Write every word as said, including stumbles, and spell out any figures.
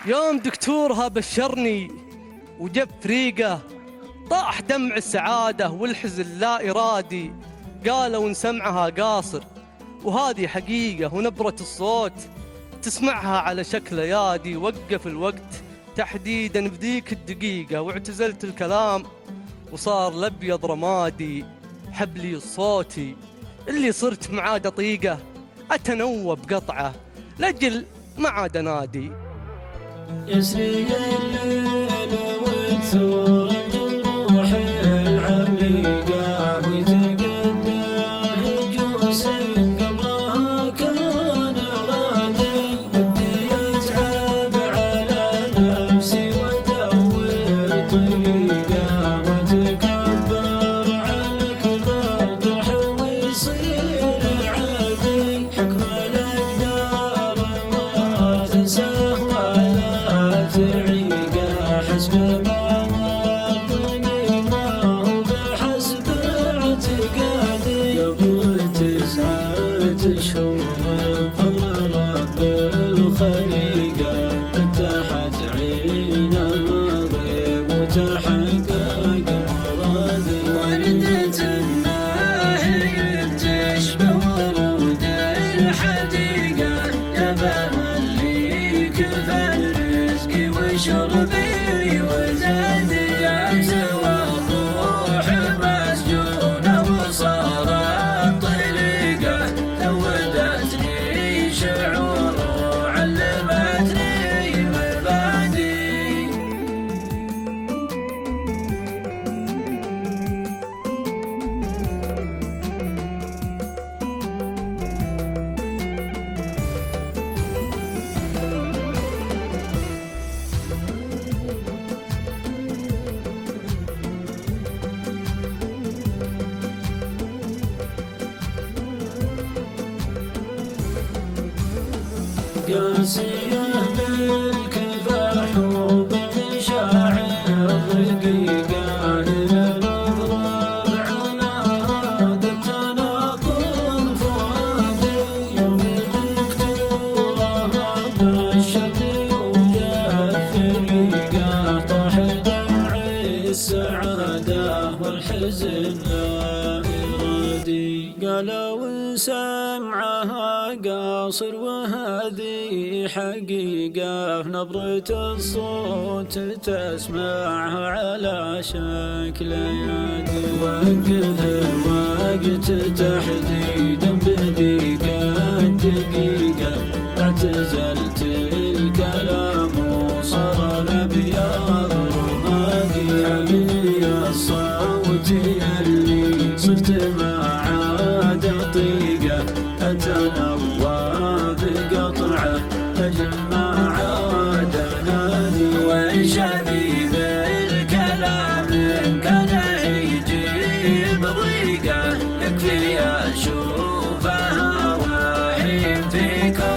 يوم دكتورها بشرني وجب فريقه، طاح دمع السعادة والحزن لا إرادي. قالوا نسمعها قاصر وهذه حقيقة، ونبرة الصوت تسمعها على شكل يادي. وقف الوقت تحديدا بذيك الدقيقة، واعتزلت الكلام وصار الأبيض رمادي. حبلي صوتي اللي صرت معاه دقيقة، أتنوب قطعه لجل ما عاد نادي. يسري الليل وتثور الروح العميقة، ويتقدى هجوس قبلها كان غادي. بدي أتعب على نفسي وأدور طريقة، وأتكبر على كبر طرح ويصير عادي. حكم الأقدار ما تنساه ولا تعيقه، حسب ما وطني ما هو بحسب اعتقادي. قبل تسعة أشهر بفضل رب الخليقة، فتحت عين الماضي وتحقق مرادي. وردة الناهي تشبه ورود الحديقة، جبل اللي كفى الرزق وشربي وزادي. سوى الروح مسجونة وصارت طليقة، زودتني شعور وعلمتني مبادئ. قاسية بالكفاح وبالشاعر رقيقة، للنظر على هذا التناقض فؤادي. يوم دكتورها بشرني وجاب فريقة، طاح دمع السعادة والحزن لا إرادي. قالوا سمعها قاصر وهذه حقيقة، نبرة الصوت تسمعها على شكل يادي. وقف الوقت تحديدا بذيك الدقيقة، اعتزلت الكلام وصار الأبيض رمادي. حبلي الصوت اللي صرت معاه دقيقة، أتنوى بقطعه أجل ما عاد نادي. وشبيب الكلام إن كان يجيب ضيقة، يكفي أشوفها وحين في كون